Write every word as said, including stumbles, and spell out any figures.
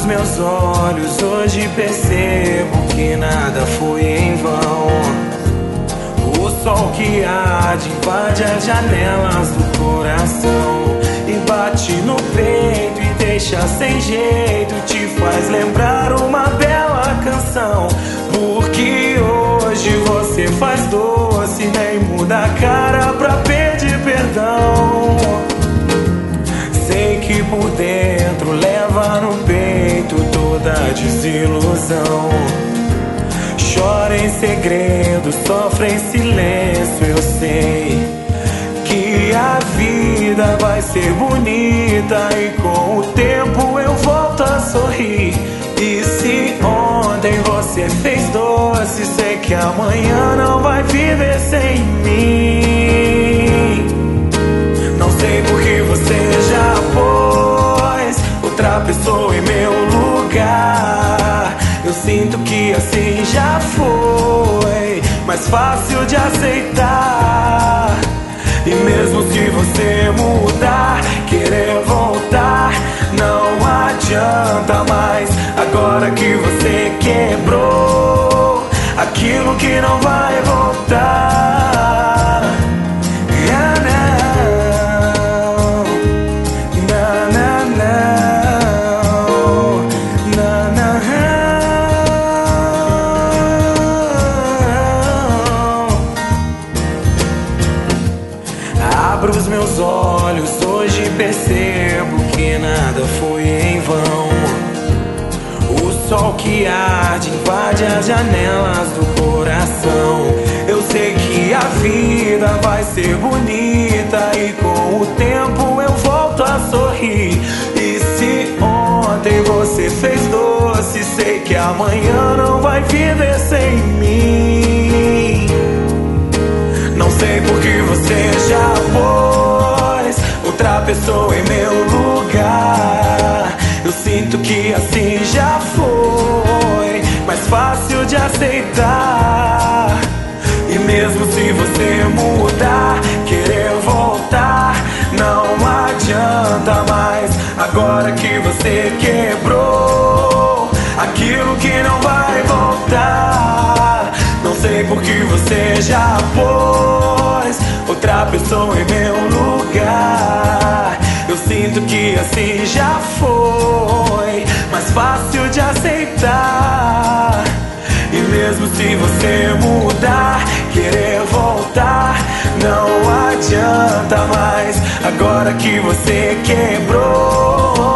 os meus olhos, hoje percebo que nada foi em vão. O sol que arde invade as janelas do coração e bate no peito e deixa sem jeito, te faz lembrar uma bela canção. Porque hoje você faz doce, nem muda a cara pra pedir perdão. Sei que por dentro leva no peito toda a desilusão. Chora em segredo, sofre em silêncio, eu sei que a vida vai ser bonita e com o tempo eu volto a sorrir. E se ontem você fez doce, sei que amanhã não vai viver sem mim. Não sei por que você já pôs outra pessoa em meu lugar. Eu sinto que assim já foi mais fácil de aceitar. E mesmo se você mudar, querer voltar, não adianta mais. Agora que você quebrou aquilo que não vai voltar. Ah, não. Não, não, não. Não, não. Abro os meus olhos, hoje percebo que nada foi em vão. O sol que arde invade as janelas do coração. Eu sei que a vida vai ser bonita e com o tempo eu volto a sorrir. E se ontem você fez doce, sei que amanhã não vai viver sem mim. Não sei por que você já pôs outra pessoa em meu lugar. Eu sinto que assim já foi mais fácil de aceitar. E mesmo se você mudar, querer voltar, não adianta mais. Agora que você quebrou aquilo que não vai voltar. Não sei por que você já pôs outra pessoa em meu lugar. Eu sinto que assim já foi mais fácil de aceitar. E mesmo se você mudar, querer voltar, não adianta mais. Agora que você quebrou